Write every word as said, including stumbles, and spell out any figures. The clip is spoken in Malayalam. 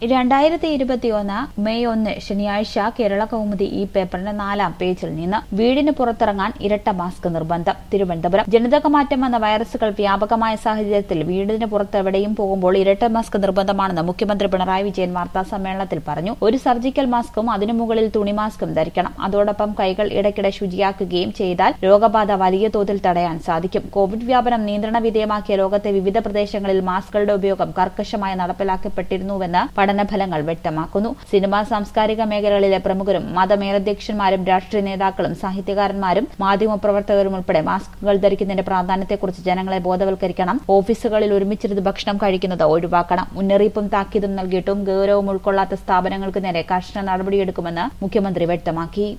രണ്ടായിരത്തി ഇരുപത്തിയൊന്ന് മെയ് ഒന്ന് ശനിയാഴ്ച കേരള കൗമുദി ഈ പേപ്പറിന്റെ നാലാം പേജിൽ നിന്ന് വീടിന് പുറത്തിറങ്ങാൻ ഇരട്ട മാസ്ക് നിർബന്ധം. തിരുവനന്തപുരം. ജനിതകമാറ്റം വന്ന വൈറസുകൾ വ്യാപകമായ സാഹചര്യത്തിൽ വീടിന് പുറത്ത് എവിടെയും പോകുമ്പോൾ ഇരട്ട മാസ്ക് നിർബന്ധമാണെന്ന് മുഖ്യമന്ത്രി പിണറായി വിജയൻ വാർത്താ സമ്മേളനത്തിൽ പറഞ്ഞു. ഒരു സർജിക്കൽ മാസ്കും അതിനു മുകളിൽ തുണി മാസ്കും ധരിക്കണം. അതോടൊപ്പം കൈകൾ ഇടയ്ക്കിടെ ശുചിയാക്കുകയും ചെയ്താൽ രോഗബാധ വലിയ തോതിൽ തടയാൻ സാധിക്കും. കോവിഡ് വ്യാപനം നിയന്ത്രണ വിധേയമാക്കിയ ലോകത്തെ വിവിധ പ്രദേശങ്ങളിൽ മാസ്കുകളുടെ ഉപയോഗം കർക്കശമായി നടപ്പിലാക്കപ്പെട്ടിരുന്നുവെന്ന് പഠനഫലങ്ങൾ വ്യക്തമാക്കുന്നു. സിനിമ, സാംസ്കാരിക മേഖലകളിലെ പ്രമുഖരും മതമേലധ്യക്ഷന്മാരും രാഷ്ട്രീയ നേതാക്കളും സാഹിത്യകാരന്മാരും മാധ്യമപ്രവർത്തകരും ഉൾപ്പെടെ മാസ്കുകൾ ധരിക്കുന്നതിന്റെ പ്രാധാന്യത്തെക്കുറിച്ച് ജനങ്ങളെ ബോധവൽക്കരിക്കണം. ഓഫീസുകളിൽ ഒരുമിച്ചിരുന്ന് ഭക്ഷണം കഴിക്കുന്നത് ഒഴിവാക്കണം. മുന്നറിയിപ്പും താക്കീതും നൽകിയിട്ടും ഗൌരവം ഉൾക്കൊള്ളാത്ത സ്ഥാപനങ്ങൾക്ക് നേരെ കർശന നടപടിയെടുക്കുമെന്ന് മുഖ്യമന്ത്രി വ്യക്തമാക്കി.